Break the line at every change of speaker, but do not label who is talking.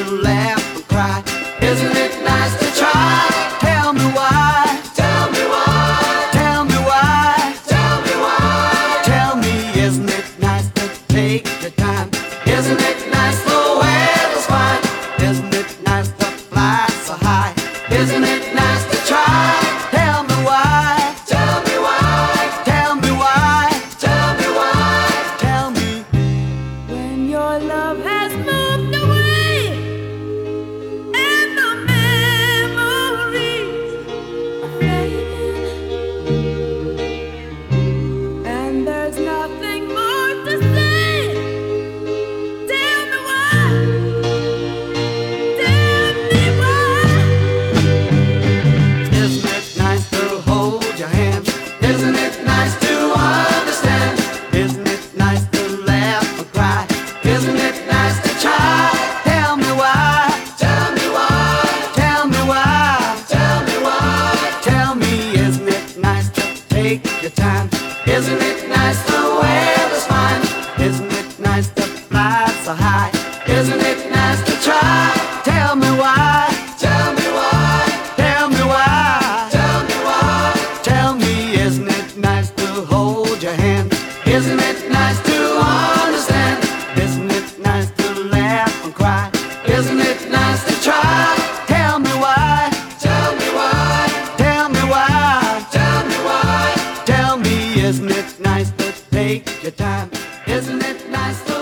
laugh and cry? Isn't it nice to try? Tell me why. Tell me why. Tell me why. Tell me why. Tell me, isn't it nice to take your time? Isn't it nice the weather's fine? Isn't it nice to fly so high? Isn't it nice to try? Tell me why. Tell me why. Tell me why. Tell me why. Tell me.
When your love has moved away and the memories are fading, and there's nothing more to say, tell me why. Tell me why.
Isn't it nice to hold your hand? Isn't it nice to understand? Isn't it nice to laugh and cry? Isn't it nice to try? Tell me why. Tell me why. Tell me why. Tell me why. Tell me, isn't it nice to take your time? Isn't it nice the weather's fine? Isn't it nice to fly so high? Isn't it nice to try? Tell me why. Tell me why. Tell me why. Tell me why. Tell me, isn't it nice to hold your hand? Isn't it nice to understand? Isn't it nice to laugh and cry? Isn't it nice to try? Tell me why. Tell me why. Tell me why. Tell me why. Tell me, isn't it nice to take your time? Isn't it nice to